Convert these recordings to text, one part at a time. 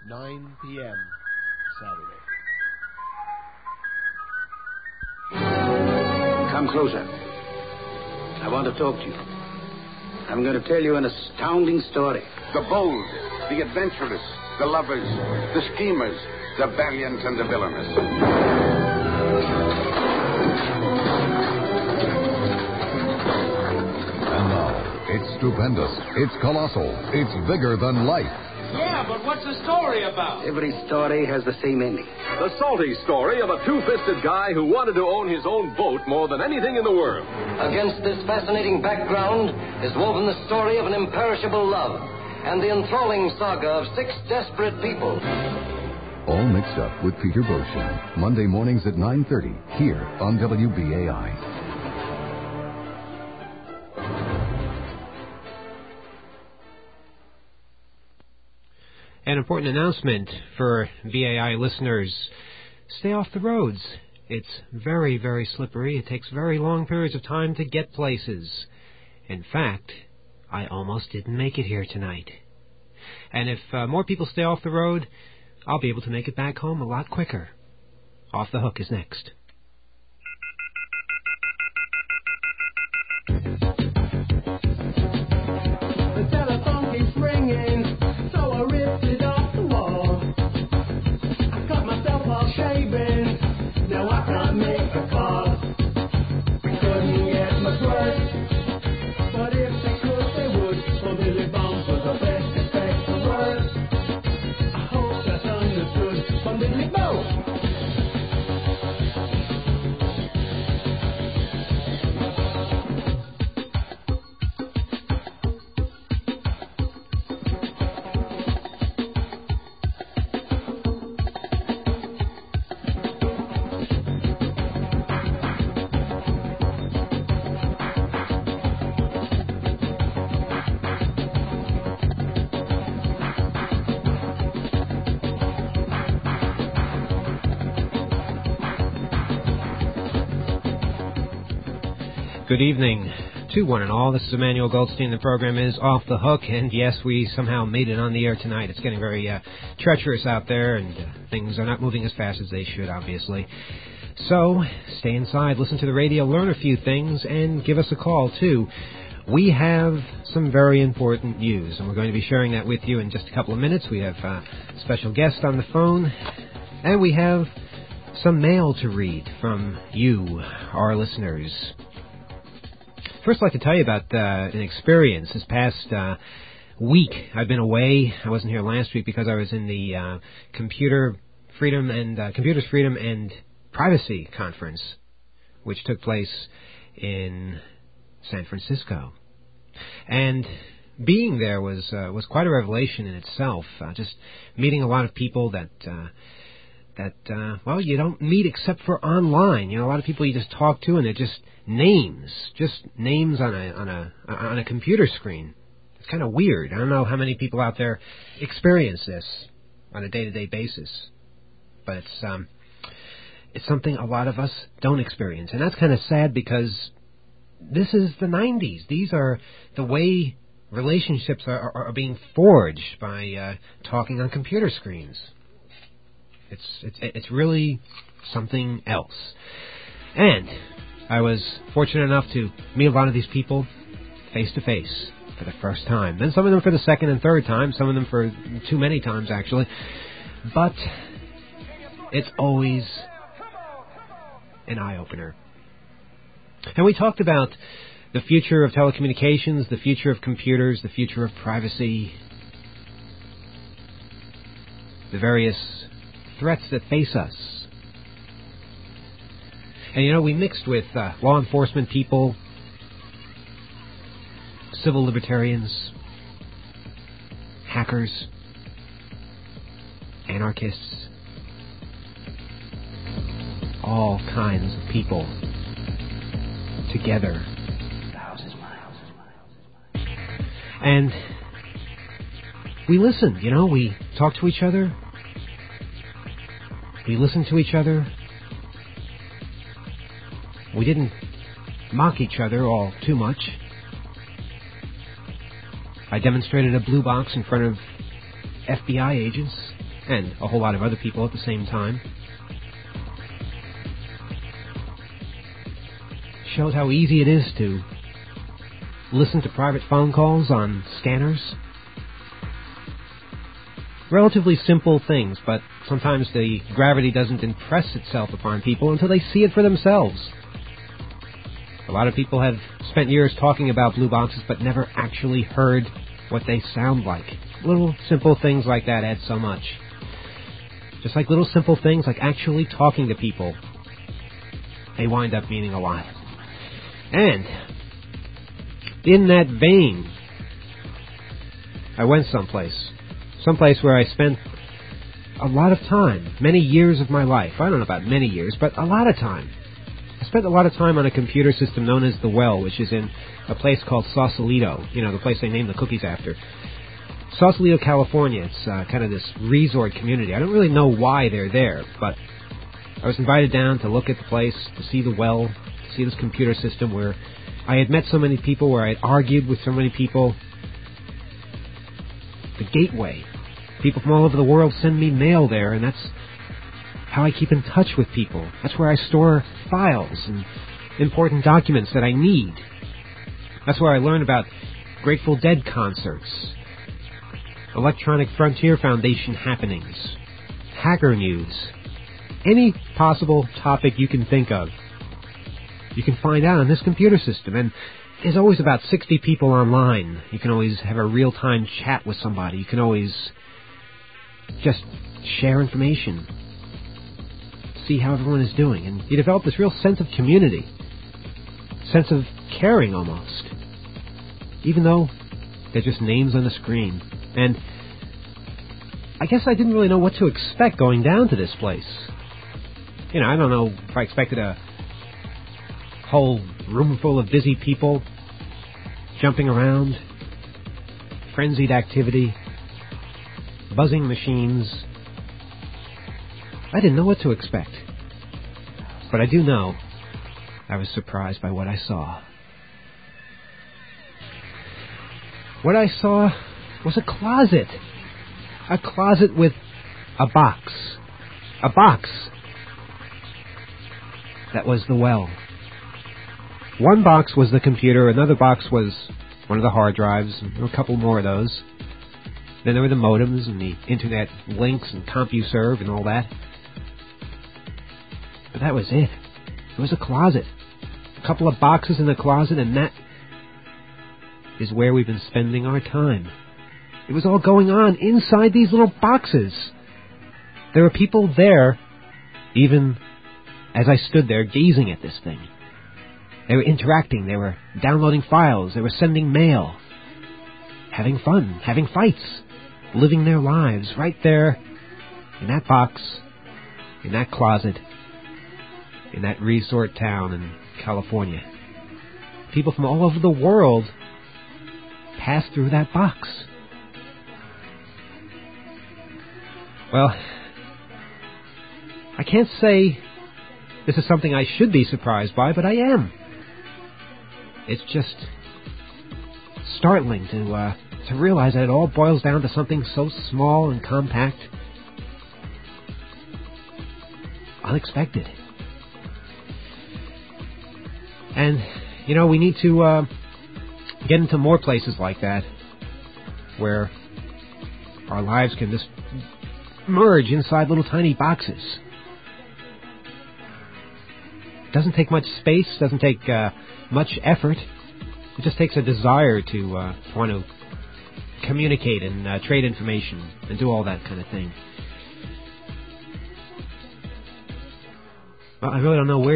9 p.m. Saturday. Come closer. I want to talk to you. I'm going to tell you an astounding story. The bold, the adventurous, the lovers, the schemers, the valiant and the villainous. And now, it's stupendous, it's colossal, it's bigger than life. Yeah, but what's the story about? Every story has the same ending. The salty story of a two-fisted guy who wanted to own his own boat more than anything in the world. Against this fascinating background is woven the story of an imperishable love and the enthralling saga of 6 desperate people. All mixed up with Peter Beauchamp. Monday mornings at 9:30 here on WBAI. An important announcement for BAI listeners. Stay off the roads. It's very, very slippery. It takes very long periods of time to get places. In fact, I almost didn't make it here tonight. And if more people stay off the road, I'll be able to make it back home a lot quicker. Off the Hook is next. The telephone keeps ringing, so I ripped it off the wall. I cut myself off shaving, now I can't make a call. Couldn't get much worse, but if they could, they would. For Billy Bones was the best effect for words. I hope that's understood from Billy Bones. Good evening to one and all. This is Emmanuel Goldstein. The program is Off the Hook, and yes, we somehow made it on the air tonight. It's getting very treacherous out there, and things are not moving as fast as they should, obviously. So, stay inside, listen to the radio, learn a few things, and give us a call, too. We have some very important news, and we're going to be sharing that with you in just a couple of minutes. We have a special guest on the phone, and we have some mail to read from you, our listeners. First, I'd like to tell you about an experience this past week. I've been away. I wasn't here last week because I was in the Computers Freedom and Privacy Conference, which took place in San Francisco. And being there was quite a revelation in itself. Just meeting a lot of people that you don't meet except for online. You know, a lot of people you just talk to, and they're just names on a computer screen. It's kind of weird. I don't know how many people out there experience this on a day-to-day basis, but it's something a lot of us don't experience, and that's kind of sad because this is the 90s. These are the way relationships are being forged by talking on computer screens. It's really something else. And I was fortunate enough to meet a lot of these people face to face for the first time. Then some of them for the second and third time, some of them for too many times, actually. But it's always an eye-opener. And we talked about the future of telecommunications, the future of computers, the future of privacy, the various threats that face us. And, you know, we mixed with law enforcement people, civil libertarians, hackers, anarchists, all kinds of people together. And we listened, you know, we talked to each other. We listened to each other. We didn't mock each other all too much. I demonstrated a blue box in front of FBI agents and a whole lot of other people at the same time. Shows how easy it is to listen to private phone calls on scanners. Relatively simple things, but sometimes the gravity doesn't impress itself upon people until they see it for themselves. A lot of people have spent years talking about blue boxes but never actually heard what they sound like. Little simple things like that add so much. Just like little simple things like actually talking to people, they wind up meaning a lot. And in that vein, I went someplace where I spent a lot of time, many years of my life. I don't know about many years, but a lot of time. I spent a lot of time on a computer system known as The Well, which is in a place called Sausalito, the place they named the cookies after. Sausalito, California. It's kind of this resort community. I don't really know why they're there, but I was invited down to look at the place, to see The Well, to see this computer system where I had met so many people, where I had argued with so many people. The gateway. People from all over the world send me mail there, and that's how I keep in touch with people. That's where I store files and important documents that I need. That's where I learn about Grateful Dead concerts, Electronic Frontier Foundation happenings, hacker news, any possible topic you can think of. You can find out on this computer system, and there's always about 60 people online. You can always have a real-time chat with somebody. You can always just share information, see how everyone is doing, and you develop this real sense of community, sense of caring almost, even though they're just names on the screen. And I guess I didn't really know what to expect going down to this place. I don't know if I expected a whole room full of busy people jumping around, frenzied activity, buzzing machines. I didn't know what to expect. But I do know I was surprised by what I saw. What I saw was a closet. A closet with a box. A box. That was The Well. One box was the computer, another box was one of the hard drives, and there were a couple more of those. Then there were the modems and the internet links and CompuServe and all that. But that was it. It was a closet. A couple of boxes in the closet, and that is where we've been spending our time. It was all going on inside these little boxes. There were people there, even as I stood there gazing at this thing. They were interacting, they were downloading files, they were sending mail, having fun, having fights, living their lives right there in that box, in that closet, in that resort town in California. People from all over the world pass through that box. Well, I can't say this is something I should be surprised by, but I am. It's just startling to realize that it all boils down to something so small and compact, unexpected. And, we need to get into more places like that, where our lives can just merge inside little tiny boxes. Doesn't take much space, doesn't take much effort. It just takes a desire to want to communicate and trade information and do all that kind of thing. Well, I really don't know where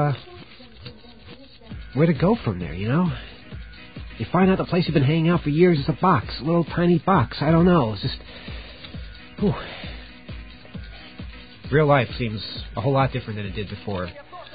to go from there, You find out the place you've been hanging out for years is a box, a little tiny box. I don't know. It's just... Whew. Real life seems a whole lot different than it did before.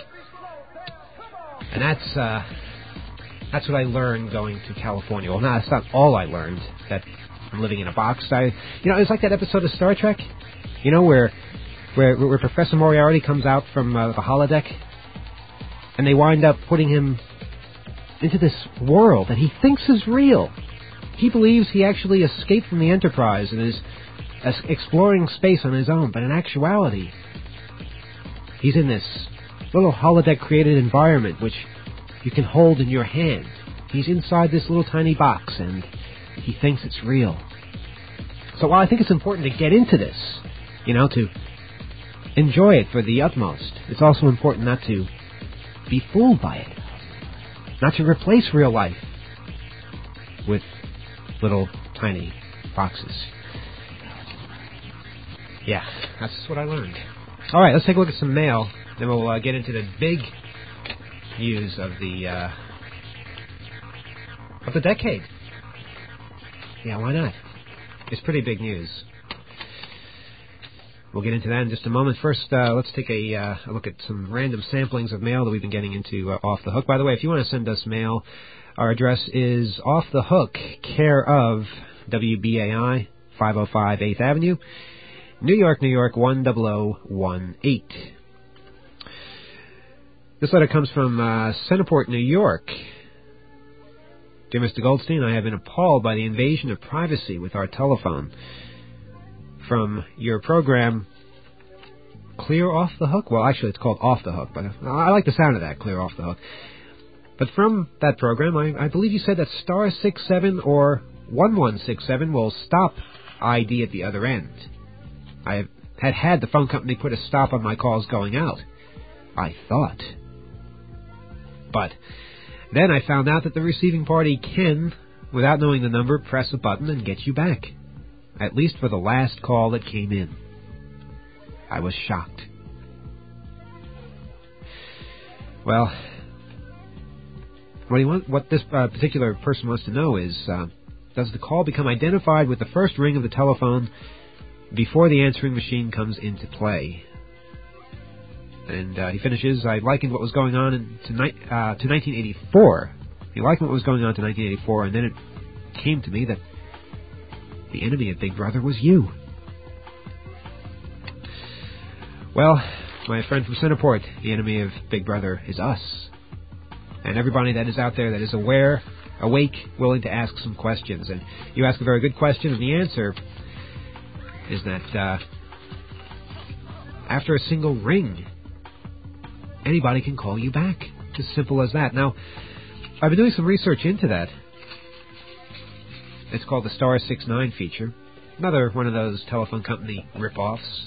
And that's what I learned going to California. Well, no, it's not all I learned, that I'm living in a box. It's like that episode of Star Trek, where Professor Moriarty comes out from the holodeck, and they wind up putting him into this world that he thinks is real. He believes he actually escaped from the Enterprise and is exploring space on his own, but in actuality, he's in this little holodeck-created environment which you can hold in your hand. He's inside this little tiny box, and he thinks it's real. So while I think it's important to get into this, to enjoy it for the utmost, it's also important not to be fooled by it. Not to replace real life with little tiny boxes. Yeah, that's what I learned. All right, let's take a look at some mail. Then we'll get into the big news of the decade. Yeah, why not? It's pretty big news. We'll get into that in just a moment. First, let's take a look at some random samplings of mail that we've been getting into Off the Hook. By the way, if you want to send us mail, our address is Off the Hook, care of WBAI, 505 8th Avenue, New York, 10018. This letter comes from Centerport, New York. Dear Mr. Goldstein, I have been appalled by the invasion of privacy with our telephone. From your program, Clear Off the Hook. Well, actually, it's called Off the Hook, but I like the sound of that, Clear Off the Hook. But from that program, I believe you said that star 67 or 1167 will stop ID at the other end. I had the phone company put a stop on my calls going out. I thought. But then I found out that the receiving party can, without knowing the number, press a button and get you back. At least for the last call that came in. I was shocked. Well, what this particular person wants to know is, does the call become identified with the first ring of the telephone before the answering machine comes into play? And he finishes, I likened what was going on to 1984. He likened what was going on to 1984, and then it came to me that the enemy of Big Brother was you. Well, my friend from Centerport, the enemy of Big Brother is us. And everybody that is out there that is aware, awake, willing to ask some questions. And you ask a very good question, and the answer is that after a single ring, anybody can call you back. It's as simple as that. Now, I've been doing some research into that. It's called the Star 69 feature. Another one of those telephone company rip-offs.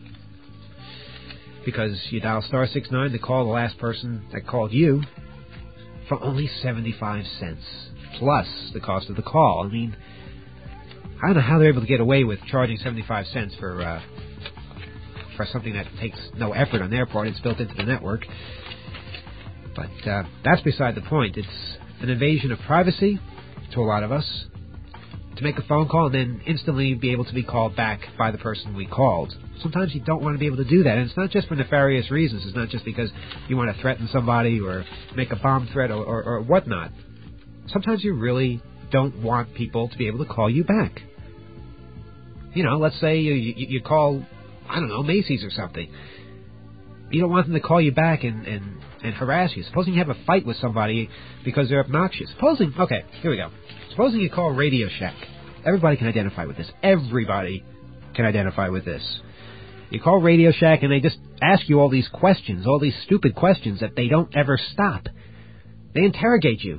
Because you dial star 69 to call the last person that called you for only 75 cents. Plus the cost of the call. I mean, I don't know how they're able to get away with charging 75 cents for something that takes no effort on their part. It's built into the network. But that's beside the point. It's an invasion of privacy to a lot of us. To make a phone call and then instantly be able to be called back by the person we called. Sometimes you don't want to be able to do that. And it's not just for nefarious reasons. It's not just because you want to threaten somebody or make a bomb threat or whatnot. Sometimes you really don't want people to be able to call you back. Let's say you call, I don't know, Macy's or something. You don't want them to call you back and harass you. Supposing you have a fight with somebody because they're obnoxious. Okay, here we go. Supposing you call Radio Shack. Everybody can identify with this. Everybody can identify with this. You call Radio Shack and they just ask you all these questions, all these stupid questions that they don't ever stop. They interrogate you.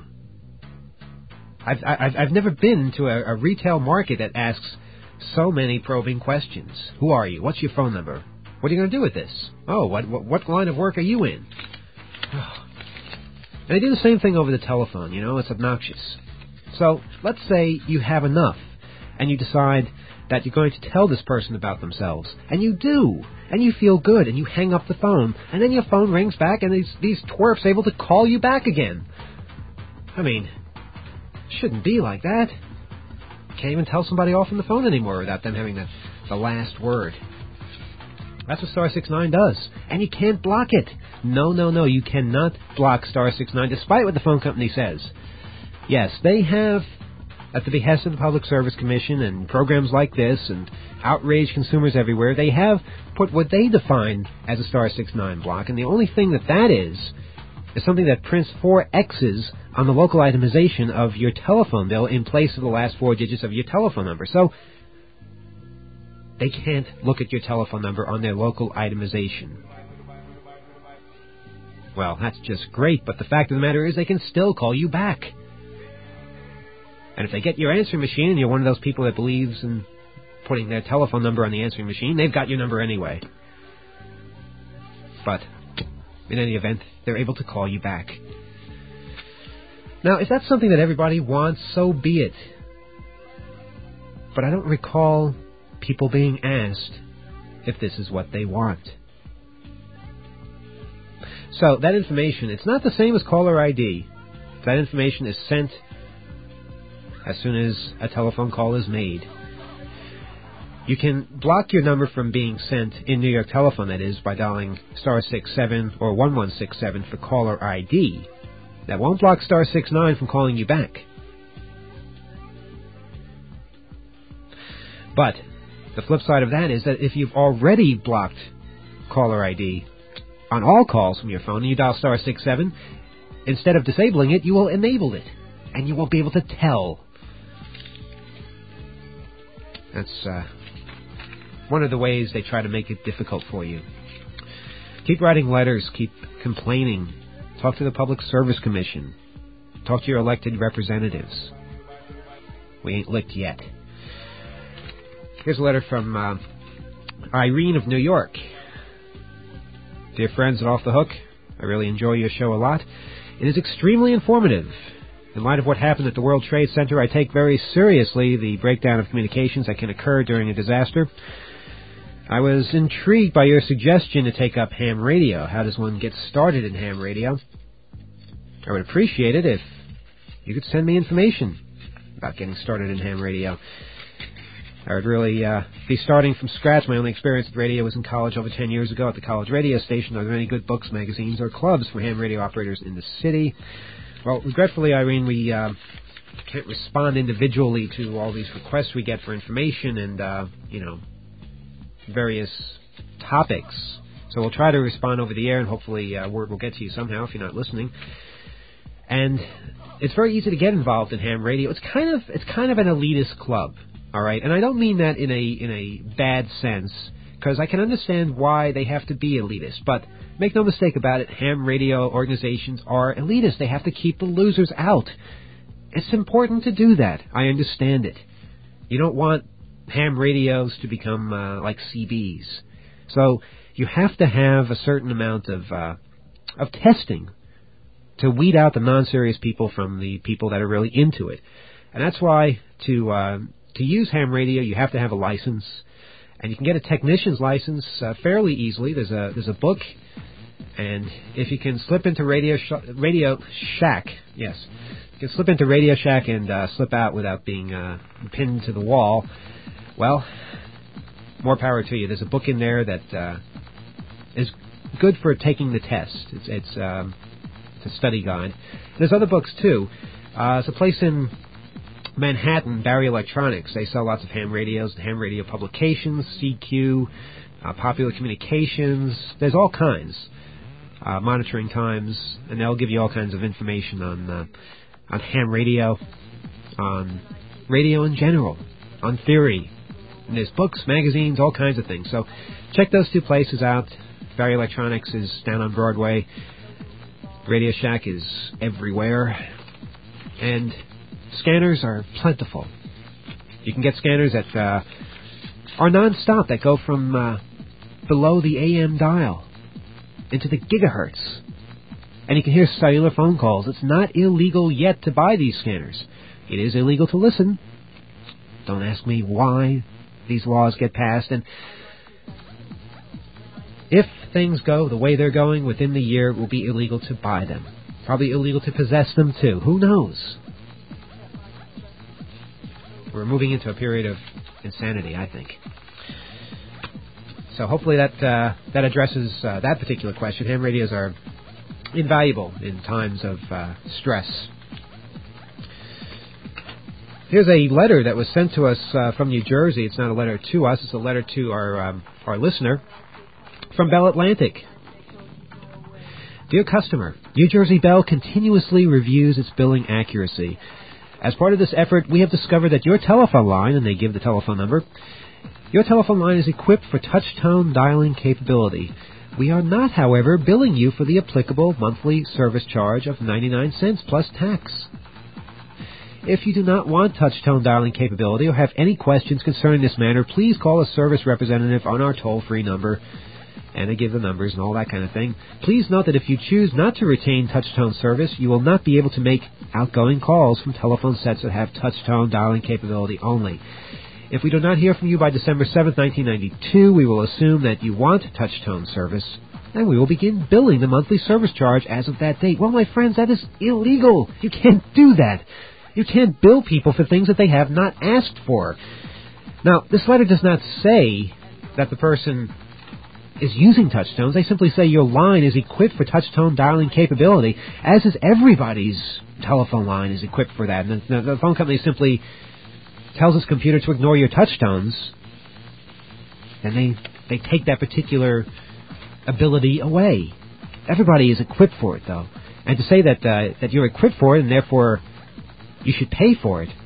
I've never been to a retail market that asks so many probing questions. Who are you? What's your phone number? What are you going to do with this? Oh, what line of work are you in? And they do the same thing over the telephone, it's obnoxious. So, let's say you have enough, and you decide that you're going to tell this person about themselves. And you do. And you feel good, and you hang up the phone. And then your phone rings back, and these twerps able to call you back again. I mean, it shouldn't be like that. You can't even tell somebody off on the phone anymore without them having the last word. That's what Star 69 does. And you can't block it. No. You cannot block Star 69, despite what the phone company says. Yes, they have, at the behest of the Public Service Commission and programs like this and outraged consumers everywhere, they have put what they define as a Star 69 block. And the only thing that is something that prints 4 X's on the local itemization of your telephone bill in place of the last 4 digits of your telephone number. So, they can't look at your telephone number on their local itemization. Well, that's just great, but the fact of the matter is they can still call you back. And if they get your answering machine and you're one of those people that believes in putting their telephone number on the answering machine, they've got your number anyway. But in any event, they're able to call you back. Now, if that's something that everybody wants, so be it. But I don't recall people being asked if this is what they want. So, that information, it's not the same as caller ID. That information is sent as soon as a telephone call is made. You can block your number from being sent in New York Telephone, that is, by dialing *67 or 1167 for caller ID. That won't block *69 from calling you back. But the flip side of that is that if you've already blocked caller ID on all calls from your phone and you dial *67, instead of disabling it, you will enable it. And you won't be able to tell. That's one of the ways they try to make it difficult for you. Keep writing letters. Keep complaining. Talk to the Public Service Commission. Talk to your elected representatives. We ain't licked yet. Here's a letter from Irene of New York. Dear friends at Off the Hook, I really enjoy your show a lot. It is extremely informative. In light of what happened at the World Trade Center, I take very seriously the breakdown of communications that can occur during a disaster. I was intrigued by your suggestion to take up ham radio. How does one get started in ham radio? I would appreciate it if you could send me information about getting started in ham radio. I would really be starting from scratch. My only experience with radio was in college over 10 years ago at the college radio station. Are there any good books, magazines, or clubs for ham radio operators in the city? Well, regretfully, Irene, we can't respond individually to all these requests we get for information and, various topics. So we'll try to respond over the air, and hopefully word will get to you somehow if you're not listening. And it's very easy to get involved in ham radio. It's kind of an elitist club. All right, and I don't mean that in a bad sense, because I can understand why they have to be elitist. But make no mistake about it, ham radio organizations are elitist. They have to keep the losers out. It's important to do that. I understand it. You don't want ham radios to become like CBs. So you have to have a certain amount of testing to weed out the non-serious people from the people that are really into it. And that's why to use ham radio, you have to have a license, and you can get a technician's license fairly easily. There's a book, and if you can slip into Radio Shack, yes, you can slip into Radio Shack and slip out without being pinned to the wall. Well, more power to you. There's a book in there that is good for taking the test. It's a study guide. There's other books too. There's a place in Manhattan, Barry Electronics. They sell lots of ham radios, ham radio publications, CQ, Popular Communications. There's all kinds. Monitoring Times, and they'll give you all kinds of information on ham radio, on radio in general, on theory. And there's books, magazines, all kinds of things. So check those two places out. Barry Electronics is down on Broadway. Radio Shack is everywhere. And scanners are plentiful. You can get scanners that are non-stop, that go from below the AM dial into the gigahertz. And you can hear cellular phone calls. It's not illegal yet to buy these scanners. It is illegal to listen. Don't ask me why these laws get passed. And if things go the way they're going, within the year it will be illegal to buy them. Probably illegal to possess them too. Who knows? We're moving into a period of insanity, I think. So hopefully that addresses that particular question. Ham radios are invaluable in times of stress. Here's a letter that was sent to us from New Jersey. It's not a letter to us. It's a letter to our listener from Bell Atlantic. Dear customer, New Jersey Bell continuously reviews its billing accuracy. As part of this effort, we have discovered that your telephone line, and they give the telephone number, Your telephone line is equipped for touch-tone dialing capability. We are not, however, billing you for the applicable monthly service charge of 99 cents plus tax. If you do not want touch-tone dialing capability or have any questions concerning this matter, please call a service representative on our toll-free number, and they give the numbers and all that kind of thing. Please note that if you choose not to retain touch-tone service, you will not be able to make outgoing calls from telephone sets that have touch-tone dialing capability only. If we do not hear from you by December 7th, 1992, we will assume that you want touch-tone service, and we will begin billing the monthly service charge as of that date. Well, my friends, that is illegal. You can't do that. You can't bill people for things that they have not asked for. Now, this letter does not say that the person is using touch-tones. They simply say your line is equipped for touch-tone dialing capability, as is everybody's telephone line is equipped for that. And the phone company simply tells its computer to ignore your touch-tones, and they take that particular ability away. Everybody is equipped for it, though. And to say that you're equipped for it and therefore you should pay for it,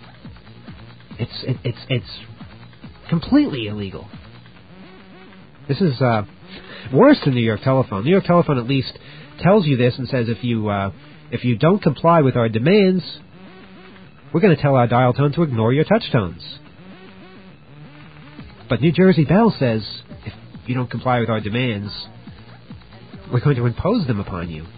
it's completely illegal. This is worse than New York Telephone. New York Telephone at least tells you this and says if you don't comply with our demands, we're going to tell our dial tone to ignore your touch tones. But New Jersey Bell says if you don't comply with our demands, we're going to impose them upon you.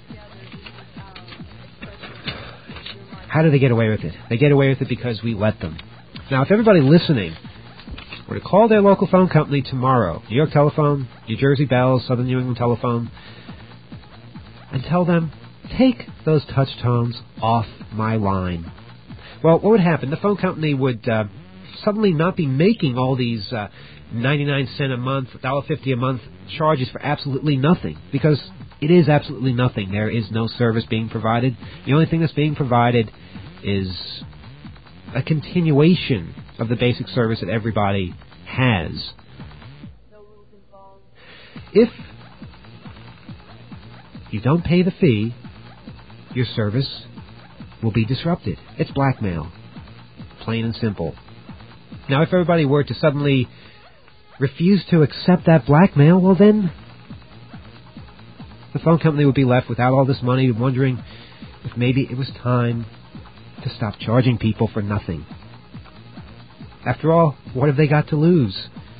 How do they get away with it? They get away with it because we let them. Now, if everybody listening were to call their local phone company tomorrow, New York Telephone, New Jersey Bell, Southern New England Telephone, and tell them, take those touch tones off my line. Well, what would happen? The phone company would suddenly not be making all these 99 cent a month, $1.50 a month charges for absolutely nothing, because it is absolutely nothing. There is no service being provided. The only thing that's being provided is a continuation of the basic service that everybody has. If you don't pay the fee, your service will be disrupted. It's blackmail. Plain and simple. Now, if everybody were to suddenly refuse to accept that blackmail, well then, the phone company would be left without all this money, wondering if maybe it was time to stop charging people for nothing. After all, what have they got to lose?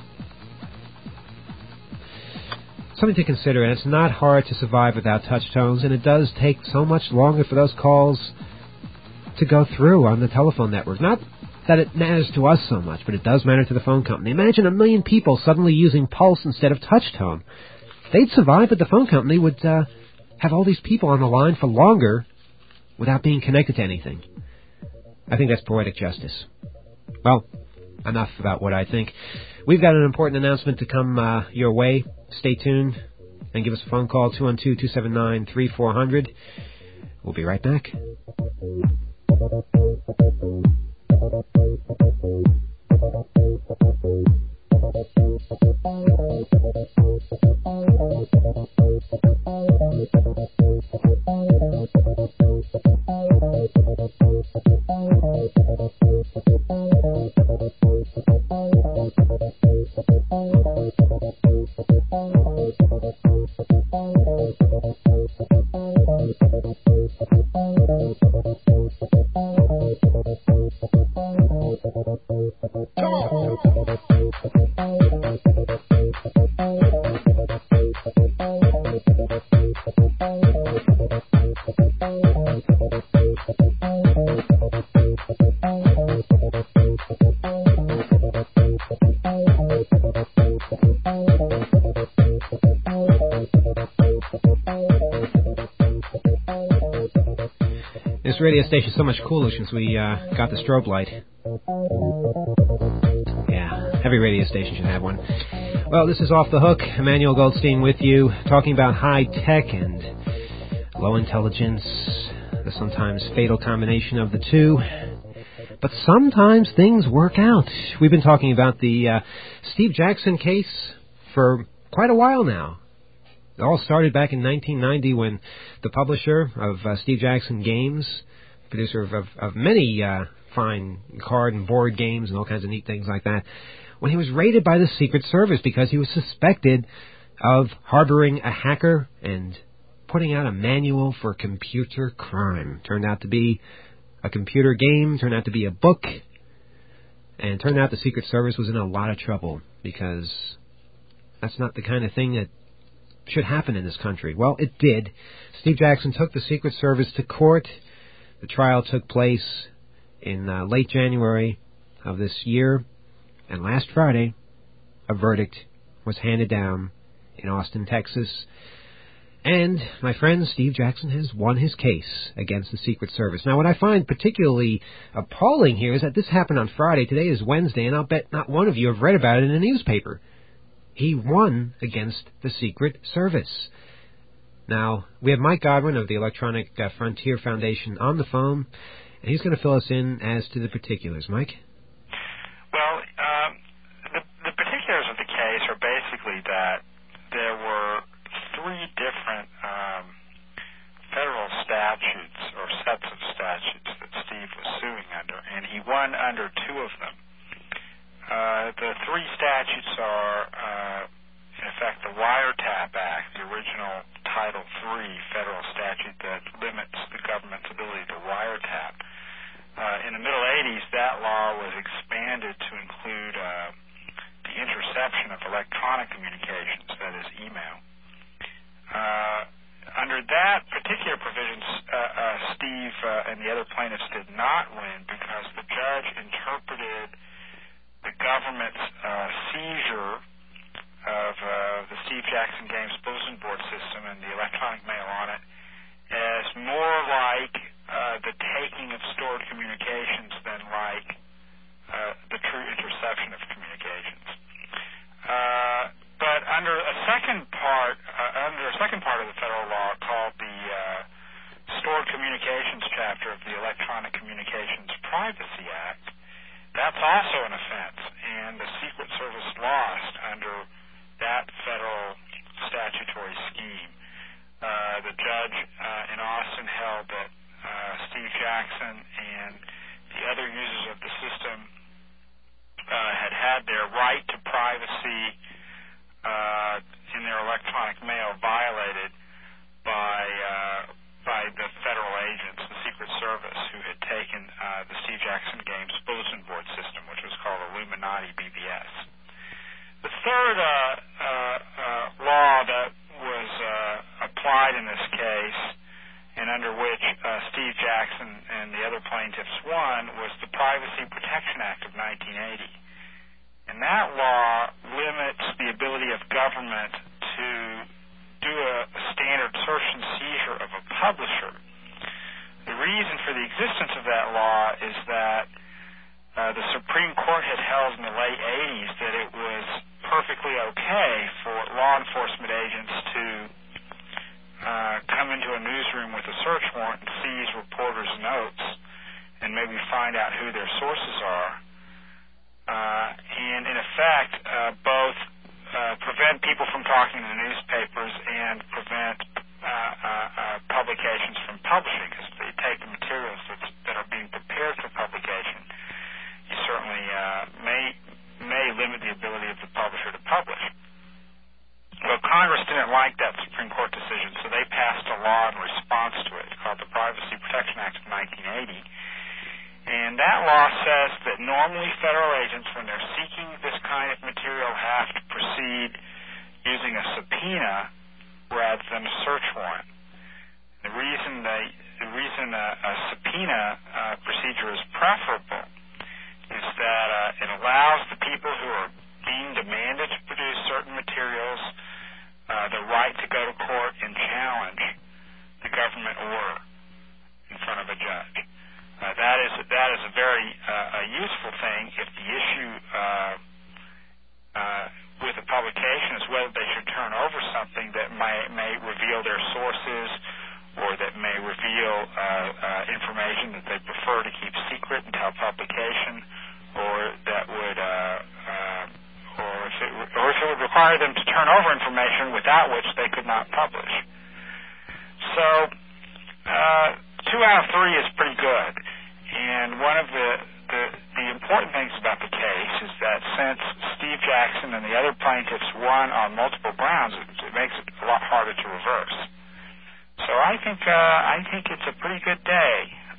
Something to consider, and it's not hard to survive without touch tones, and it does take so much longer for those calls to go through on the telephone network. Not that it matters to us so much, but it does matter to the phone company. Imagine 1 million people suddenly using pulse instead of touch tone. They'd survive, but the phone company would have all these people on the line for longer without being connected to anything. I think that's poetic justice. Well, enough about what I think. We've got an important announcement to come your way. Stay tuned and give us a phone call, 212-279-3400. We'll be right back. This radio station's so much cooler since we got the strobe light. Yeah, every radio station should have one. Well, this is Off the Hook. Emmanuel Goldstein with you, talking about high tech and low intelligence, the sometimes fatal combination of the two. But sometimes things work out. We've been talking about the Steve Jackson case for quite a while now. It all started back in 1990 when the publisher of Steve Jackson Games, producer of many fine card and board games and all kinds of neat things like that, when he was raided by the Secret Service because he was suspected of harboring a hacker and putting out a manual for computer crime. Turned out to be a computer game, turned out to be a book, and it turned out the Secret Service was in a lot of trouble because that's not the kind of thing that should happen in this country. Well, it did. Steve Jackson took the Secret Service to court. The trial took place in late January of this year, and last Friday, a verdict was handed down in Austin, Texas. And, my friend, Steve Jackson has won his case against the Secret Service. Now, what I find particularly appalling here is that this happened on Friday. Today is Wednesday, and I'll bet not one of you have read about it in a newspaper. He won against the Secret Service. Now, we have Mike Godwin of the Electronic Frontier Foundation on the phone, and he's going to fill us in as to the particulars. Mike? Well, the particulars of the case are basically that there were three different federal statutes or sets of statutes that Steve was suing under, and he won under two of them. The three statutes are, in effect, the Wiretap Act, the original Title III federal statute that limits the government's ability to wiretap. In the middle 80s, that law was expanded to include the interception of electronic communications, that is, email. Under that particular provision, Steve and the other plaintiffs did not win because the judge interpreted the government's seizure of the Steve Jackson Games bulletin board system and the electronic mail on it as more like the taking of stored communications than like the true interception of communications. But under a second part of the federal law called the Stored Communications chapter of the Electronic Communications Privacy Act, that's also an offense, and the Secret Service lost under that federal statutory scheme. The judge in Austin held that Steve Jackson and the other users of the system had their right to privacy in their electronic mail violated by the federal agents, the Secret Service, who had taken the Steve Jackson Games bulletin board system, which was called Illuminati BBS. The third law that was applied in this case, and under which Steve Jackson and the other plaintiffs won, was the Privacy Protection Act of 1980. And that law limits the ability of government to do a standard search and seizure of a publisher. The reason for the existence of that law is that the Supreme Court had held in the late 80s that it was perfectly okay for law enforcement agents to come into a newsroom with a search warrant and seize reporters' notes and maybe find out who their sources are. And in effect, both prevent people from talking to the newspapers and prevent publications from publishing, because if they take the materials that are being prepared for publication, you certainly may limit the ability of the publisher to publish. Well, Congress didn't like that Supreme Court decision, so they passed a law in response to it called the Privacy Protection Act of 1980. And that law says that normally federal agents, when they're seeking this kind of material, have to proceed using a subpoena rather than a search warrant. The reason a subpoena procedure is preferable is that it allows the people who are being demanded to produce certain materials the right to go to court and challenge the government order in front of a judge. That is a very useful thing if the issue with a publication is whether they should turn over something that may reveal their sources or that may reveal information that they prefer to keep secret until publication, or that would or if it would require them to turn over information without which they could not publish. So 2 out of 3 is pretty good. And And one of the important things about the case is that since Steve Jackson and the other plaintiffs won on multiple grounds, it makes it a lot harder to reverse. So I think it's a pretty good day.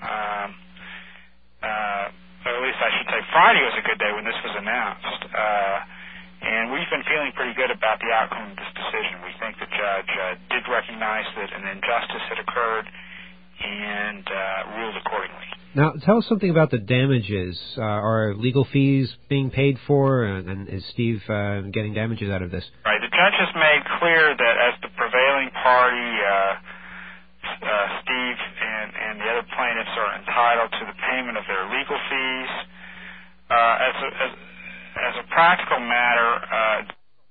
Or at least I should say Friday was a good day when this was announced. And we've been feeling pretty good about the outcome of this decision. We think the judge did recognize that an injustice had occurred and ruled accordingly. Now, tell us something about the damages. Are legal fees being paid for, and is Steve getting damages out of this? Right. The judge has made clear that as the prevailing party, Steve and the other plaintiffs are entitled to the payment of their legal fees. As a practical matter,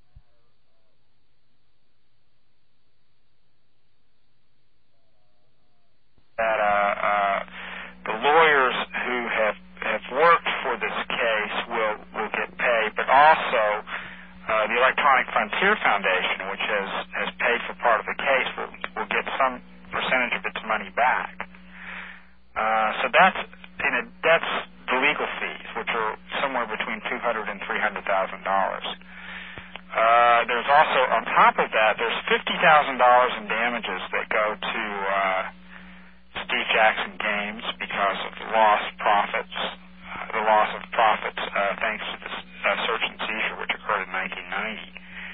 the lawyers who have worked for this case will get paid, but also the Electronic Frontier Foundation, which has paid for part of the case, will get some percentage of its money back. So that's the legal fees, which are somewhere between $200,000 and $300,000. There's also, on top of that, there's $50,000 in damages that go to Steve Jackson Games because of the loss of profits thanks to the search and seizure, which occurred in 1990.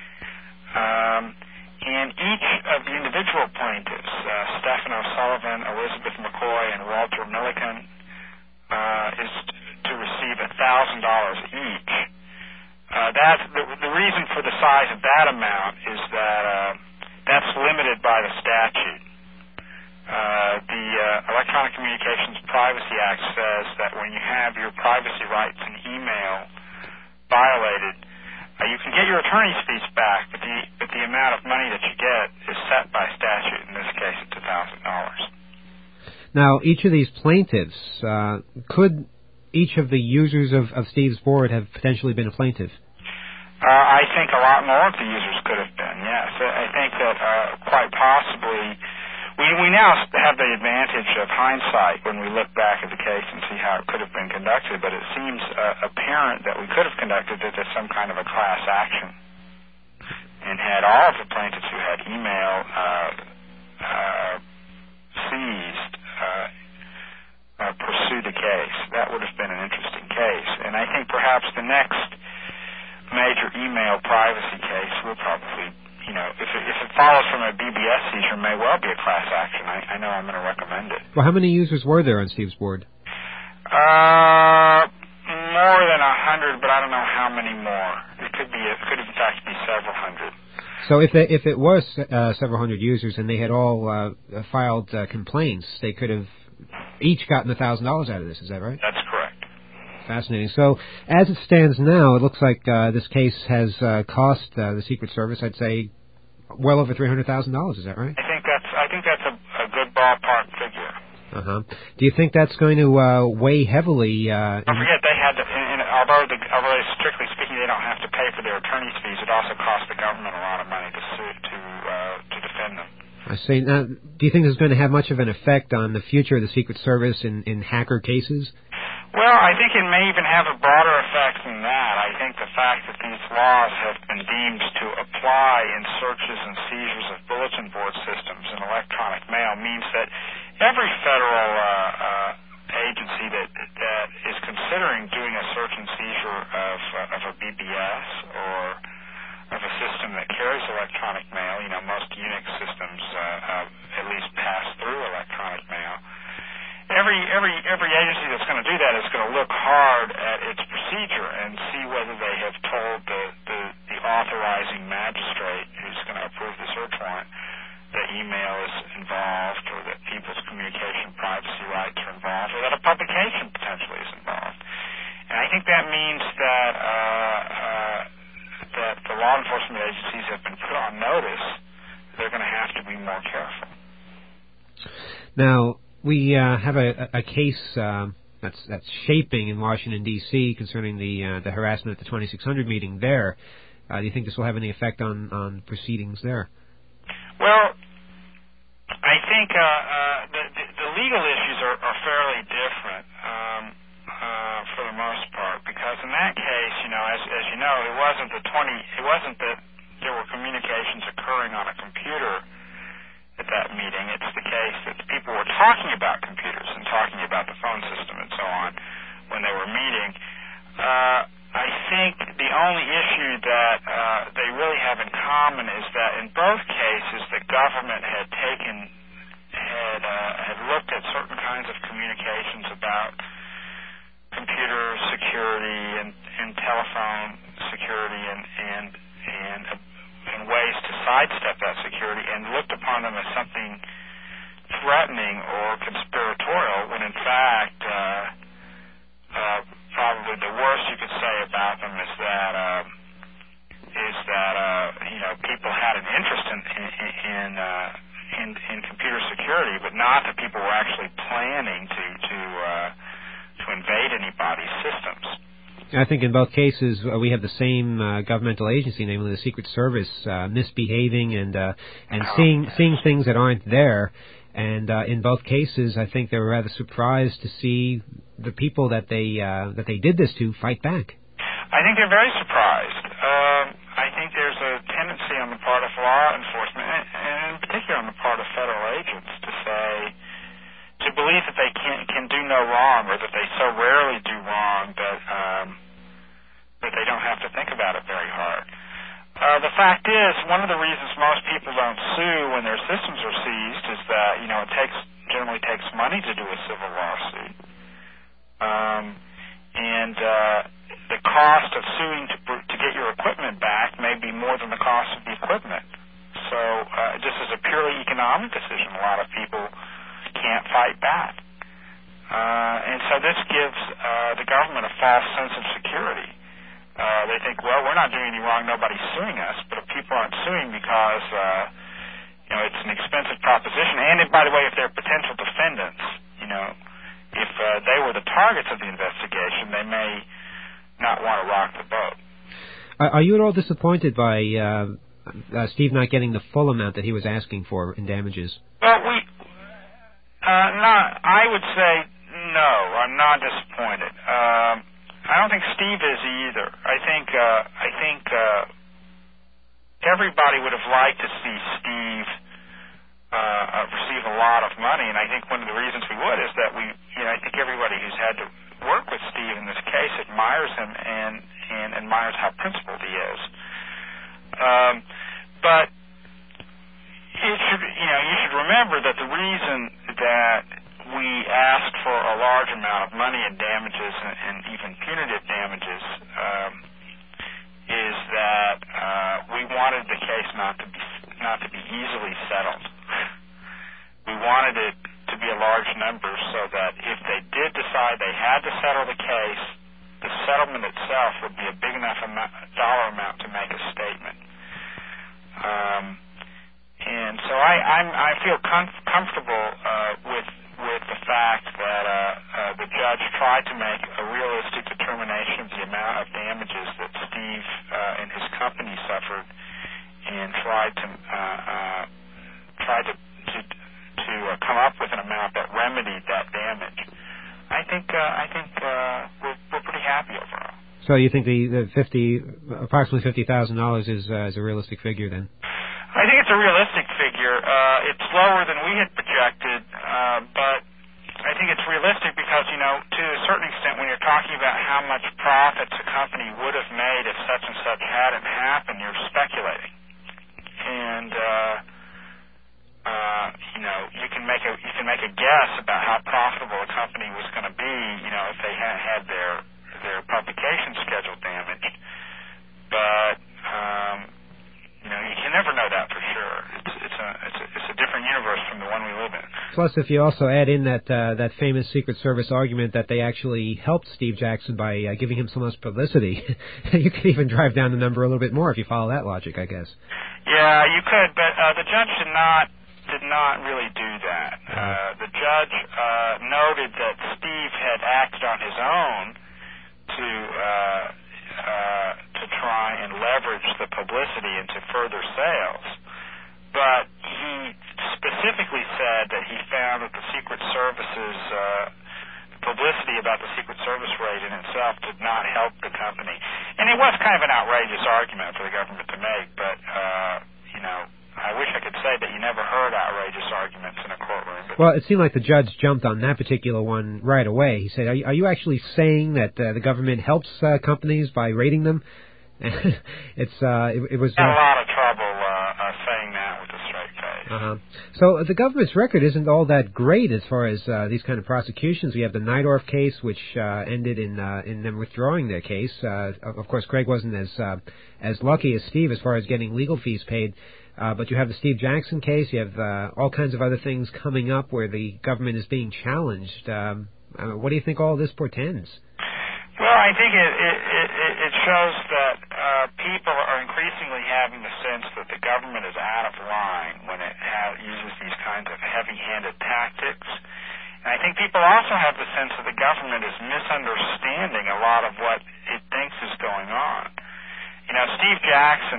And each of the individual plaintiffs, Stephen O'Sullivan, Elizabeth McCoy, and Walter Milliken, is to receive $1,000 each. The reason for the size of that amount is that that's limited by the statute. The Electronic Communications Privacy Act says that when you have your privacy rights in email violated, you can get your attorney's fees back, but the amount of money that you get is set by statute. In this case, it's $1,000. Now, each of these plaintiffs, could each of the users of Steve's board have potentially been a plaintiff? I think a lot more of the users could have been, yes. I think that quite possibly, we now have the advantage of hindsight when we look back at the case and see how it could have been conducted, but it seems apparent that we could have conducted it as some kind of a class action and had all of the plaintiffs who had email seized pursue the case. That would have been an interesting case. And I think perhaps the next major email privacy case will probably, if it follows from a BBS seizure, may well be a class action. I know I'm going to recommend it. Well, how many users were there on Steve's board? More than 100, but I don't know how many more. It could in fact be several hundred. So if it was several hundred users and they had all filed complaints, they could have each gotten $1,000 out of this. Is that right? That's correct. Fascinating. So as it stands now, it looks like this case has cost the Secret Service, I'd say, well over $300,000. Is that right? I think that's a good ballpark figure. Do you think that's going to weigh heavily? Don't forget, they had to, although strictly speaking, they don't have to pay for their attorney's fees. It also costs the government a lot of money to defend them. I see. Now, do you think this is going to have much of an effect on the future of the Secret Service in hacker cases? Well, I think it may even have a broader effect than that. I think the fact that these laws have been deemed to apply in searches and seizures of bulletin board systems and electronic mail means that every federal agency that is considering doing a search and seizure of a BBS or of a system that carries electronic mail, most Unix systems at least pass through electronic mail. Every agency that's going to do that is going to look hard at its procedure and see whether they have told the authorizing magistrate who's going to approve the search warrant that email is involved, or that people's communication privacy rights are involved, or that a publication potentially is involved. And I think that means that the law enforcement agencies have been put on notice. They're going to have to be more careful. Now, we have a case that's shaping in Washington, D.C. concerning the harassment at the 2600 meeting there. Do you think this will have any effect on proceedings there? Well, I think the legal issues are fairly different. you know, it wasn't that there were communications occurring on a computer at that meeting. It's the case that people were talking about computers and talking about the phone system and so on when they were meeting. I think the only issue that they really have in common is that in both cases the government had looked at certain kinds of communications about computer security and telephone security and ways to sidestep that security and looked upon them as something threatening or conspiratorial when in fact probably the worst you could say about them is that you know, people had an interest in computer security, but not that people were actually planning to invade anybody's systems. I think in both cases we have the same governmental agency, namely the Secret Service, misbehaving and seeing things that aren't there. And in both cases, I think they were rather surprised to see the people that they did this to fight back. I think they're very surprised. I think there's a tendency on the part of law enforcement, and in particular on the part of federal agents, to believe that they can do no wrong, or that they so rarely do wrong that they don't have to think about it very hard. The fact is, one of the reasons most people don't sue when their systems are seized is that, you know, it generally takes money to do a civil lawsuit. And the cost of suing to get your equipment back may be more than the cost of the equipment. So just as a purely economic decision, a lot of people can't fight back. And so this gives the government a false sense of security. They think, well, we're not doing any wrong, nobody's suing us, but if people aren't suing because, you know, it's an expensive proposition, and by the way, if they're potential defendants, you know, if they were the targets of the investigation, they may not want to rock the boat. Are you at all disappointed by Steve not getting the full amount that he was asking for in damages? Well, I would say no, I'm not disappointed. I don't think Steve is either. I think everybody would have liked to see Steve receive a lot of money, and I think one of the reasons we would is that I think everybody who's had to work with Steve in this case admires him and admires how principled he is. But you should remember that the reason that we asked for a large amount of money in damages and even punitive damages is that we wanted the case not to be easily settled. We wanted it to be a large number so that if they did decide they had to settle the case, the settlement itself would be a big enough dollar amount to make a statement. And so I feel comfortable with the fact that the judge tried to make a realistic determination of the amount of damages that Steve and his company suffered, and tried to come up with an amount that remedied that damage. I think we're pretty happy overall. So you think the approximately $50,000 is a realistic figure then? I think it's a realistic figure. It's lower than we had projected, but I think it's realistic because, you know, to a certain extent, when you're talking about how much profits a company would have made if such and such hadn't happened, you're speculating. And you know, you can make a guess about how profitable a company was going to be, you know, if they had their publication schedule damaged. But you know, you can never know that for sure. It's a different universe from the one we live in. Plus, if you also add in that famous Secret Service argument that they actually helped Steve Jackson by giving him so much publicity, you could even drive down the number a little bit more if you follow that logic, I guess. Yeah, you could, but the judge did not really do that. The judge noted that Steve had acted on his own to try and leverage the publicity into further sales, but he specifically said that he found that the Secret Service's publicity about the Secret Service raid in itself did not help the company. And it was kind of an outrageous argument for the government to make, but, I wish I could say that you never heard outrageous arguments in a courtroom. Well, it seemed like the judge jumped on that particular one right away. He said, are you actually saying that the government helps companies by raiding them? It was... had a lot of trouble saying that with a straight face. So the government's record isn't all that great as far as these kind of prosecutions. We have the Nydorf case, which ended in them withdrawing their case. Of course, Craig wasn't as lucky as Steve as far as getting legal fees paid. But you have the Steve Jackson case. You have all kinds of other things coming up where the government is being challenged. What do you think all this portends? Well, I think it shows that people are increasingly having the sense that the government is out of line when it uses these kinds of heavy-handed tactics. And I think people also have the sense that the government is misunderstanding a lot of what it thinks is going on. Steve Jackson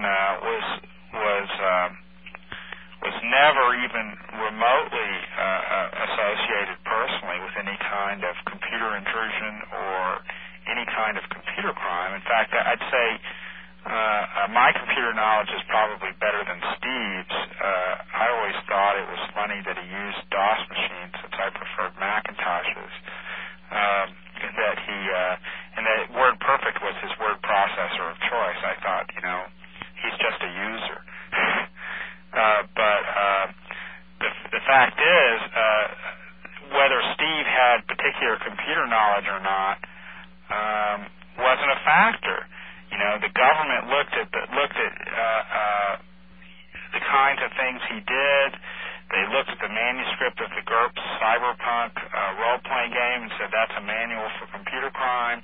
was never even remotely associated personally with any kind of computer intrusion or any kind of computer crime. In fact, I'd say my computer knowledge is probably better than Steve's. I always thought it was funny that he used DOS machines since I preferred Macintoshes. And that WordPerfect was his word processor of choice. I thought, he's just a user. But the fact is, whether Steve had particular computer knowledge or not wasn't a factor. The government looked at the kinds of things he did. They looked at the manuscript of the GURPS cyberpunk role-playing game and said that's a manual for computer crime.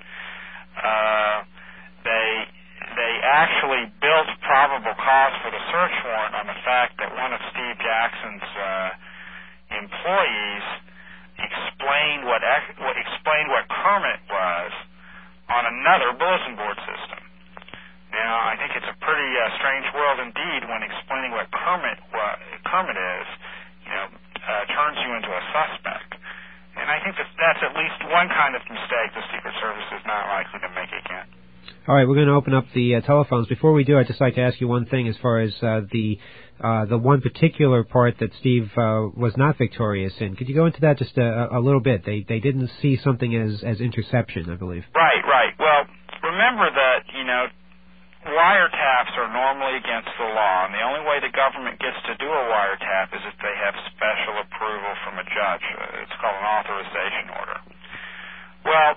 They actually built probable cause for the search warrant on the fact that one of Steve Jackson's employees explained what Kermit was on another bulletin board system. Now, I think it's a pretty strange world indeed when explaining what Kermit is, turns you into a suspect. And I think that's at least one kind of mistake the Secret Service is not likely to make again. All right, we're going to open up the telephones. Before we do, I'd just like to ask you one thing as far as the one particular part that Steve was not victorious in. Could you go into that just a little bit? They didn't see something as interception, I believe. Right. Well, remember that, wiretaps are normally against the law, and the only way the government gets to do a wiretap is if they have special approval from a judge. It's called an authorization order. Well,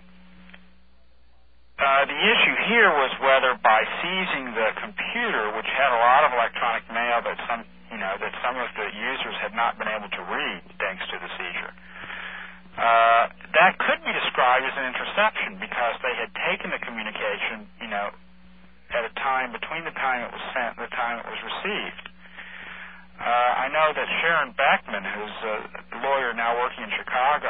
the issue here was whether by seizing the computer, which had a lot of electronic mail that some of the users had not been able to read thanks to the seizure, that could be described as an interception because they had taken the communication, at a time between the time it was sent and the time it was received. I know that Sharon Beckman, who's a lawyer now working in Chicago,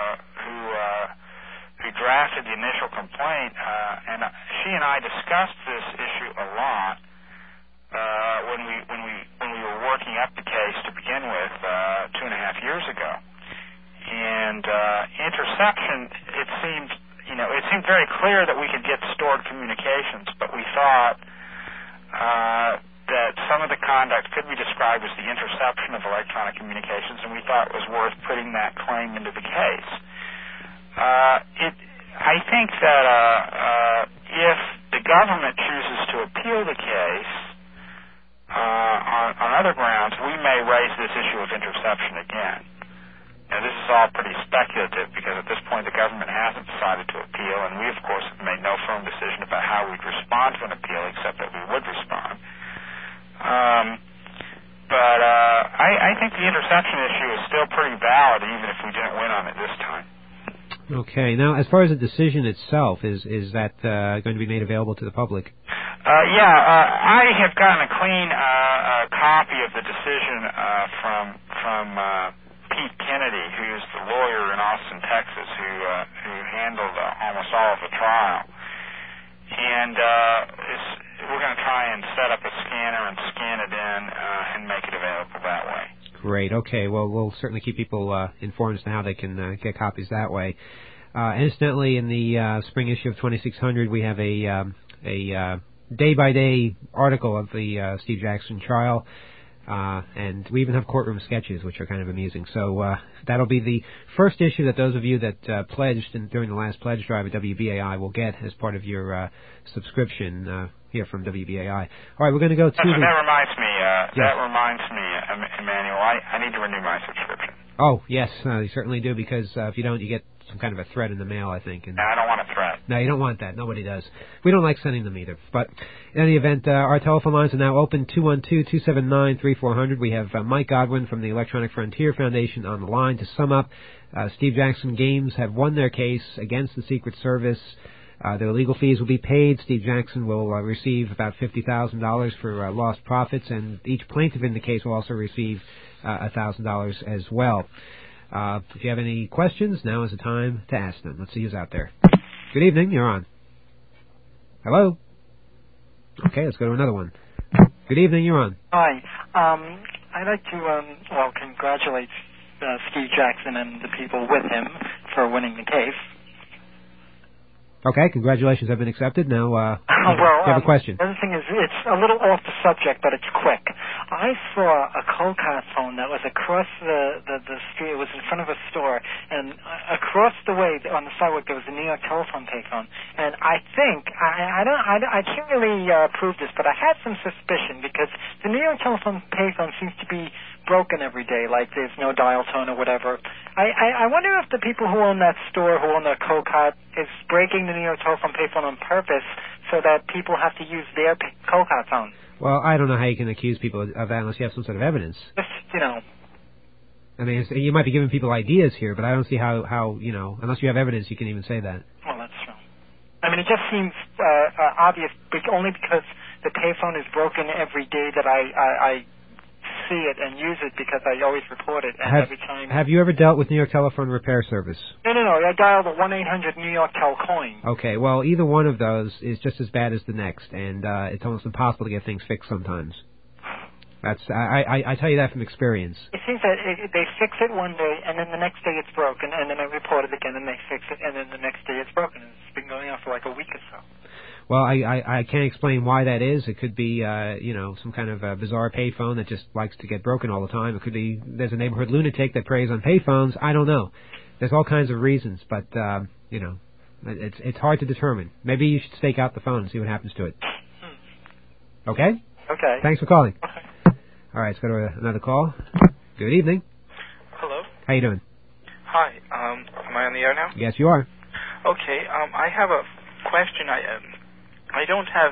who drafted the initial complaint, and she and I discussed this issue a lot when we were working up the case to begin with 2.5 years ago. And interception, it seemed very clear that we could get stored communications, but we thought that some of the conduct could be described as the interception of electronic communications, and we thought it was worth putting that claim into the case. I think that if the government chooses to appeal the case on other grounds, we may raise this issue of interception again. Now, this is all pretty speculative because at this point the government hasn't decided to appeal, and we, of course, have made no firm decision about how we'd respond to an appeal, except that we would respond. But I think the interception issue is still pretty valid, even if we didn't win on it this time. Okay. Now, as far as the decision itself, is that going to be made available to the public? I have gotten a clean copy of the decision from Pete Kennedy, who's the lawyer in Austin, Texas, who handled almost all of the trial. And we're going to try and set up a scanner and scan it in and make it available that way. Great. Okay. Well, we'll certainly keep people informed as to how they can get copies that way. Incidentally, in the spring issue of 2600, we have a day-by-day article of the Steve Jackson trial, and we even have courtroom sketches, which are kind of amusing. So that'll be the first issue that those of you that pledged during the last pledge drive at WBAI will get as part of your subscription here from WBAI. All right, we're going to go to... That reminds me, Emmanuel, I need to renew my subscription. Oh, yes, you certainly do, because if you don't, you get some kind of a threat in the mail, I think. And I don't want a threat. No, you don't want that. Nobody does. We don't like sending them either. But in any event, our telephone lines are now open, 212-279-3400. We have Mike Godwin from the Electronic Frontier Foundation on the line. To sum up, Steve Jackson Games have won their case against the Secret Service. Their legal fees will be paid. Steve Jackson will receive about $50,000 for lost profits, and each plaintiff in the case will also receive $1,000 as well. If you have any questions, now is the time to ask them. Let's see who's out there. Good evening, you're on. Hello? Okay, let's go to another one. Good evening, you're on. Hi. I'd like to, congratulate Steve Jackson and the people with him for winning the case. Okay, congratulations have been accepted. Now, you have a question. The other thing is, it's a little off the subject, but it's quick. I saw a Colcat phone that was across the street. It was in front of a store, and across the way on the sidewalk there was a New York telephone payphone. And I think I can't really prove this, but I had some suspicion because the New York telephone payphone seems to be broken every day, like there's no dial tone or whatever. I wonder if the people who own that store, who own the Colcat, is breaking the New York telephone payphone on purpose so that people have to use their Colcat phone. Well, I don't know how you can accuse people of that unless you have some sort of evidence. Just, I mean, you might be giving people ideas here, but I don't see how unless you have evidence, you can even say that. Well, that's true. I mean, it just seems obvious, only because the payphone is broken every day that I see it and use it, because I always report it, and every time... Have you ever dealt with New York Telephone Repair Service? No. I dialed the 1-800 New York Telcoin. Okay, well, either one of those is just as bad as the next, and it's almost impossible to get things fixed sometimes. I tell you that from experience. It seems that they fix it one day, and then the next day it's broken, and then I report it again, and they fix it, and then the next day it's broken. It's been going on for like a week or so. Well, I can't explain why that is. It could be, some kind of a bizarre payphone that just likes to get broken all the time. It could be there's a neighborhood lunatic that preys on payphones. I don't know. There's all kinds of reasons, but, it's hard to determine. Maybe you should stake out the phone and see what happens to it. Okay? Okay. Thanks for calling. Okay. All right, let's go to another call. Good evening. Hello. How you doing? Hi. Am I on the air now? Yes, you are. Okay. I have a question. I don't have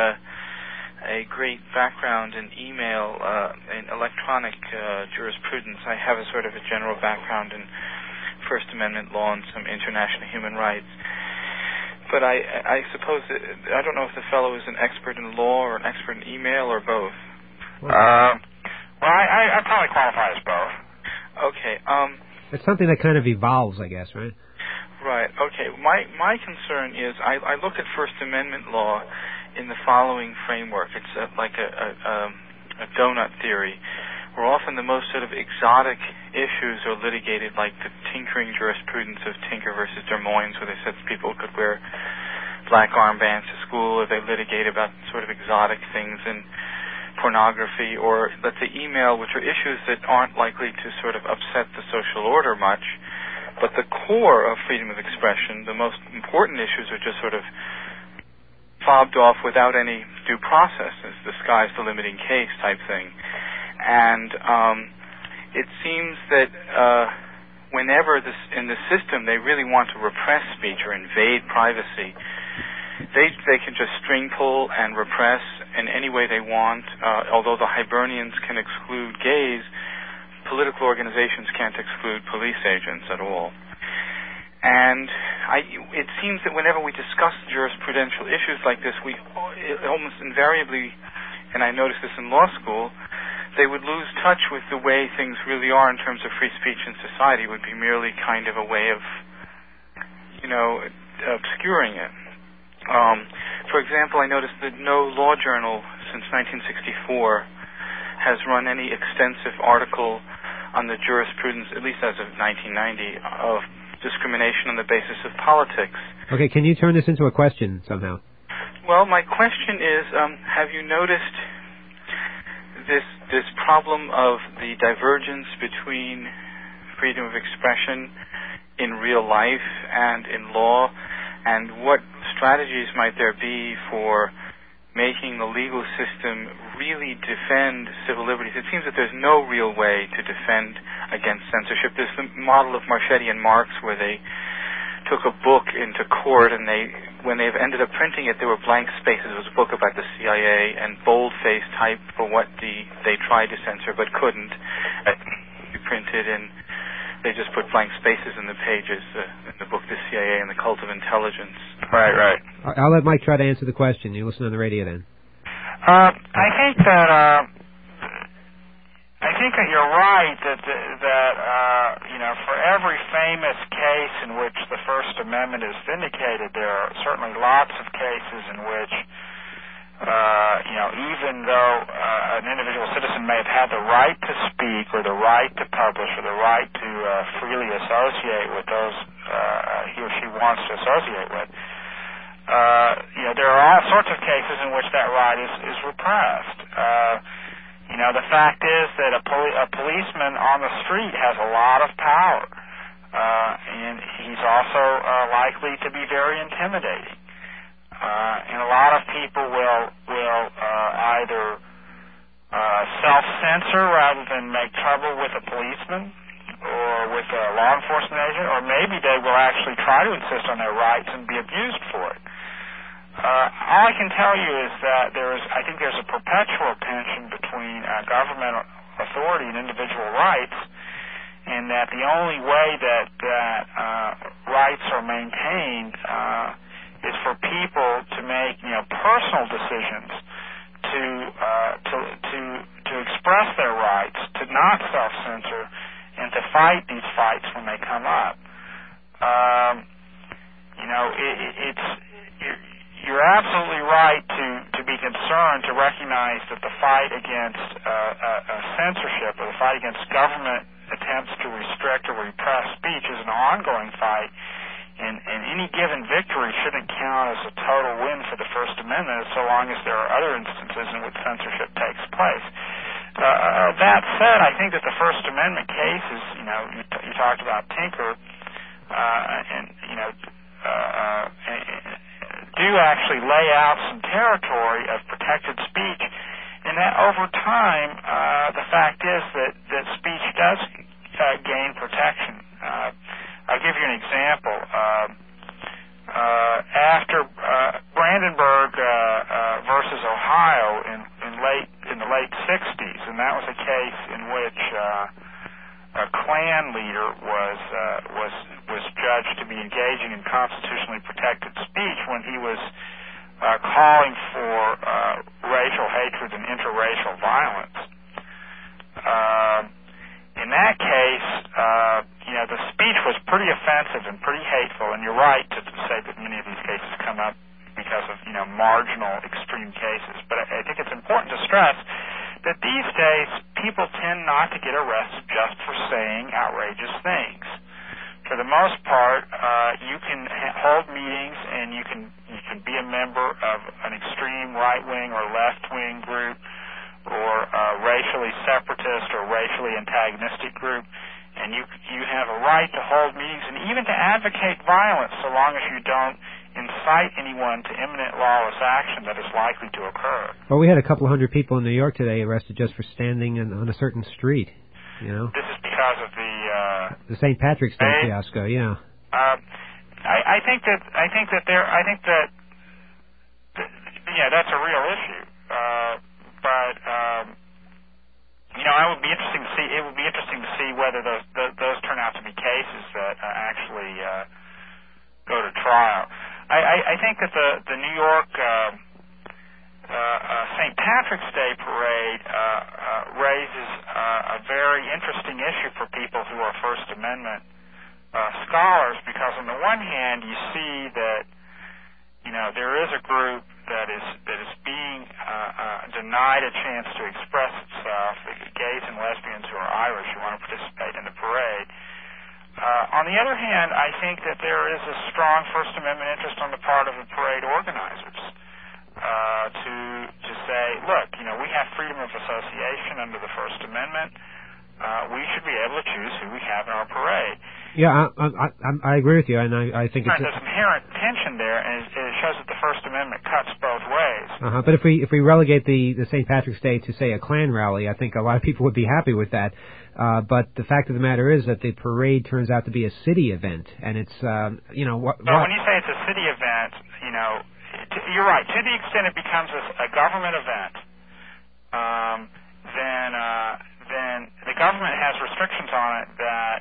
a great background in email in electronic jurisprudence. I have a sort of a general background in First Amendment law and some international human rights. But I suppose I don't know if the fellow is an expert in law or an expert in email or both. I probably qualify as both. Okay. It's something that kind of evolves, I guess, right? Right. Okay. My concern is I look at First Amendment law in the following framework. It's like a donut theory, where often the most sort of exotic issues are litigated, like the tinkering jurisprudence of Tinker versus Des Moines, where they said people could wear black armbands to school, or they litigate about sort of exotic things in pornography, or let's say email, which are issues that aren't likely to sort of upset the social order much. But the core of freedom of expression, the most important issues, are just sort of fobbed off without any due process. It's the sky's the limiting case type thing. And it seems that whenever in the system they really want to repress speech or invade privacy, they can just string pull and repress in any way they want. Although the Hibernians can exclude gays, political organizations can't exclude police agents at all. And it seems that whenever we discuss jurisprudential issues like this, we almost invariably, and I noticed this in law school, they would lose touch with the way things really are in terms of free speech in society. It would be merely kind of a way of, obscuring it. For example, I noticed that no law journal since 1964 has run any extensive article on the jurisprudence, at least as of 1990, of discrimination on the basis of politics. Okay, can you turn this into a question somehow? Well, my question is, have you noticed this problem of the divergence between freedom of expression in real life and in law, and what strategies might there be for making the legal system really defend civil liberties? It seems that there's no real way to defend against censorship. There's the model of Marchetti and Marx where they took a book into court, and when they've ended up printing it, there were blank spaces. It was a book about the CIA, and bold-face type for what they tried to censor but couldn't. Printed, and they just put blank spaces in the pages in the book, The CIA and the Cult of Intelligence. Right. I'll let Mike try to answer the question. You listen on the radio then. I think that you're right that for every famous case in which the First Amendment is vindicated, there are certainly lots of cases in which even though an individual citizen may have had the right to speak or the right to publish or the right to freely associate with those he or she wants to associate with, there are all sorts of cases in which that right is repressed. The fact is that a policeman on the street has a lot of power, and he's also likely to be very intimidating. And a lot of people will either self-censor rather than make trouble with a policeman or with a law enforcement agent, or maybe they will actually try to insist on their rights and be abused for it. All I can tell you is that I think there's a perpetual tension between government authority and individual rights, and that the only way that rights are maintained is for people to make personal decisions to express their rights, to not self-censor, and to fight these fights when they come up. You're absolutely right to be concerned, to recognize that the fight against censorship or the fight against government attempts to restrict or repress speech is an ongoing fight. And any given victory shouldn't count as a total win for the First Amendment, so long as there are other instances in which censorship takes place. That said, I think that the First Amendment cases, you talked about Tinker, do actually lay out some territory of protected speech, and that over time, the fact is that speech does gain protection. I'll give you an example. After Brandenburg versus Ohio in the late 60s, and that was a case in which a Klan leader was judged to be engaging in constitutionally protected speech when he was calling for racial hatred and interracial violence. In that case, the speech was pretty offensive and pretty hateful, and you're right to say that many of these cases come up because of, marginal extreme cases. But I think it's important to stress that these days people tend not to get arrested just for saying outrageous things. For the most part, you can hold meetings and you can be a member of an extreme right-wing or left-wing group or a racially separatist or racially antagonistic group, and you have a right to hold meetings and even to advocate violence so long as you don't incite anyone to imminent lawless action that is likely to occur. Well, we had a couple hundred people in New York today arrested just for standing on a certain street. This is because of the St. Patrick's Day fiasco. Yeah. I think that that's a real issue. But it would be interesting to see. It would be interesting to see whether those turn out to be cases that actually go to trial. I think that the New York St. Patrick's Day parade raises a very interesting issue for people who are First Amendment scholars, because on the one hand you see that there is a group that is being denied a chance to express itself, the gays and lesbians who are Irish who want to participate in the parade. On the other hand, I think that there is a strong First Amendment interest on the part of the parade organizers to say, look, we have freedom of association under the First Amendment. We should be able to choose who we have in our parade. Yeah, I agree with you, and I think there's inherent tension there, and it shows that the First Amendment cuts both ways. But if we relegate the St. Patrick's Day to, say, a Klan rally, I think a lot of people would be happy with that. But the fact of the matter is that the parade turns out to be a city event, and it's when you say it's a city event, you're right. To the extent it becomes a government event, then the government has restrictions on it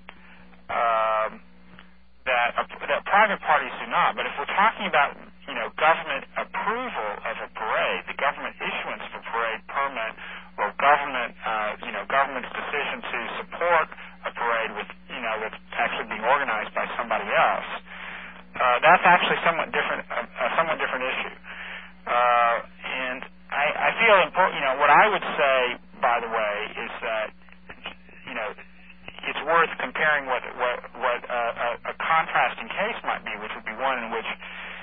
that private parties do not. But if we're talking about government approval of a parade, the government issuance of a parade permit, or government's decision to support a parade with actually being organized by somebody else, that's actually a somewhat different issue. And I feel important. What I would say, by the way, is that it's worth comparing what a contrasting case might be, which would be one in which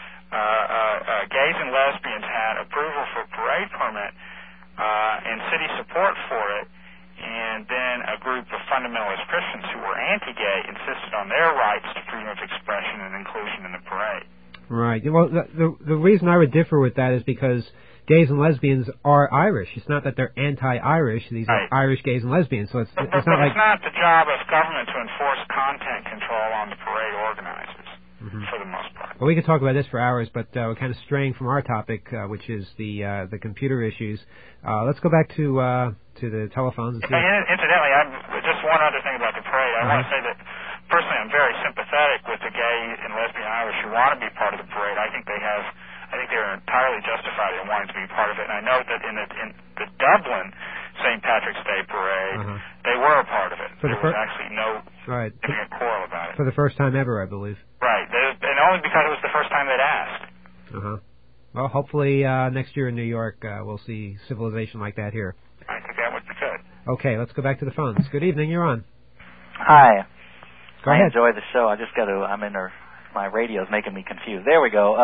gays and lesbians had approval for a parade permit and city support for it, and then a group of fundamentalist Christians who were anti-gay insisted on their rights to freedom of expression and inclusion in the parade. Right. Well, the reason I would differ with that is because gays and lesbians are Irish. It's not that they're anti-Irish. These are Irish gays and lesbians. So it's not like... It's not the job of government to enforce content control on the parade organizers, for the most part. Well, we could talk about this for hours, but we're kind of straying from our topic, which is the computer issues. Let's go back to the telephones. And see incidentally, just one other thing about the parade. I want to say that personally, I'm very sympathetic with the gay and lesbian Irish who want to be part of the parade. I think they're entirely justified in wanting to be part of it. And I know that in the Dublin St. Patrick's Day parade, they were a part of it. There was actually no quarrel about it. For the first time ever, I believe. Right, and only because it was the first time they'd asked. Well, hopefully next year in New York we'll see civilization like that here. I think that would be good. Okay, let's go back to the phones. Good evening, you're on. Hi. Go ahead. I enjoy the show. My radio's making me confused. There we go.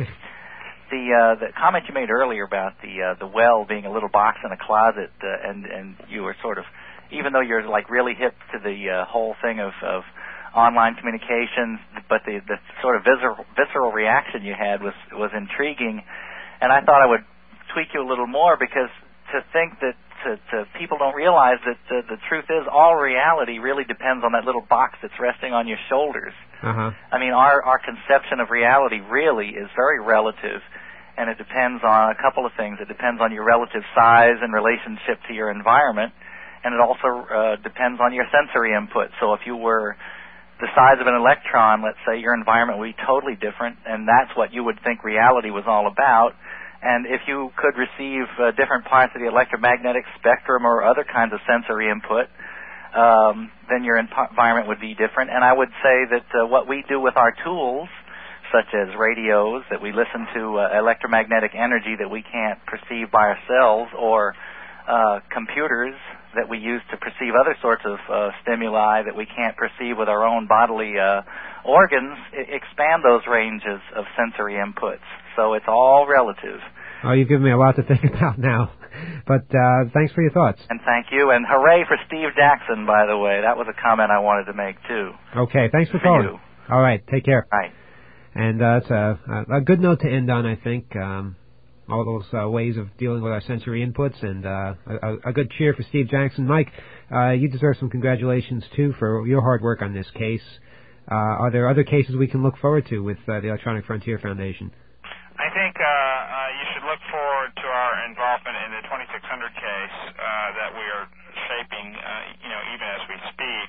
The comment you made earlier about the well being a little box in a closet, and you were sort of, even though you're like really hip to the whole thing of online communications, but the sort of visceral reaction you had was intriguing, and I thought I would tweak you a little more, because to think that people don't realize that the truth is all reality really depends on that little box that's resting on your shoulders. I mean, our conception of reality really is very relative, and it depends on a couple of things. It depends on your relative size and relationship to your environment, and it also depends on your sensory input. So if you were the size of an electron, let's say, your environment would be totally different, and that's what you would think reality was all about. And if you could receive different parts of the electromagnetic spectrum or other kinds of sensory input, then your environment would be different. And I would say that what we do with our tools, such as radios, that we listen to electromagnetic energy that we can't perceive by ourselves, or computers that we use to perceive other sorts of stimuli that we can't perceive with our own bodily organs, expand those ranges of sensory inputs. So it's all relative. Oh, you've given me a lot to think about now. But thanks for your thoughts. And thank you. And hooray for Steve Jackson, by the way. That was a comment I wanted to make, too. Okay, thanks for calling. You. All right, take care. Bye. And it's a good note to end on, I think. All those ways of dealing with our sensory inputs, and a good cheer for Steve Jackson. Mike, you deserve some congratulations, too, for your hard work on this case. Are there other cases we can look forward to with the Electronic Frontier Foundation? I think you should look forward to our involvement in the 2600 case that we are shaping, even as we speak.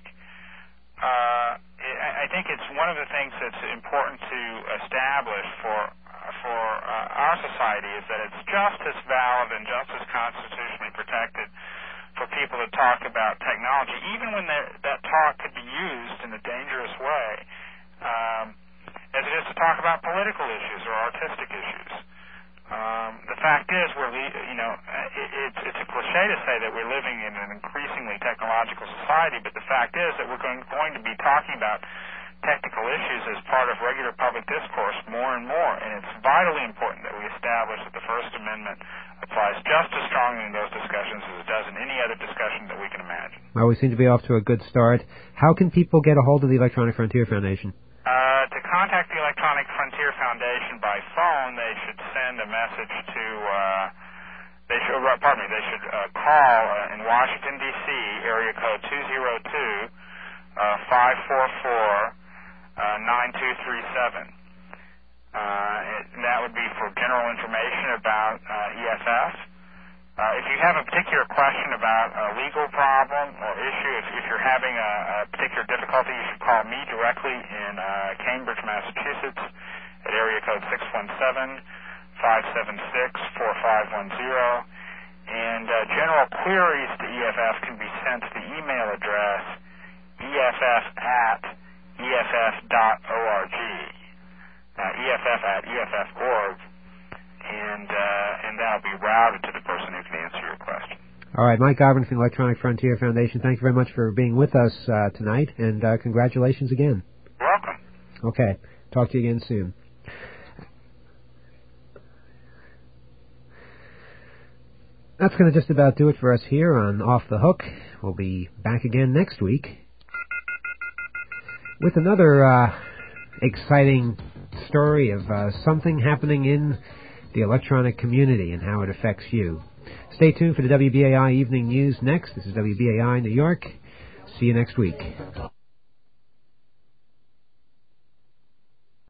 I think it's one of the things that's important to establish for our society is that it's just as valid and just as constitutionally protected for people to talk about technology, even when that talk could be used in a dangerous way, as it is to talk about political issues or artistic issues. The fact is, it's a cliche to say that we're living in an increasingly technological society, but the fact is that we're going to be talking about regular public discourse more and more, and it's vitally important that we establish that the First Amendment applies just as strongly in those discussions as it does in any other discussion that we can imagine. Well, we seem to be off to a good start. How can people get a hold of the Electronic Frontier Foundation? To contact the Electronic Frontier Foundation by phone, they should send a message to, they should call in Washington, D.C., area code 202-544-9237. And that would be for general information about EFF. If you have a particular question about a legal problem or issue, if you're having a particular difficulty, you should call me directly in Cambridge, Massachusetts at area code 617-576-4510. And general queries to EFF can be sent to the email address eff@eff.org. EFF@eff.org. And that'll be routed to the person who can answer your question. All right, Mike Garvin from the Electronic Frontier Foundation, thank you very much for being with us tonight, and congratulations again. You're welcome. Okay, talk to you again soon. That's going to just about do it for us here on Off the Hook. We'll be back again next week with another exciting story of something happening in the electronic community and how it affects you. Stay tuned for the WBAI Evening News next. This is WBAI New York. See you next week.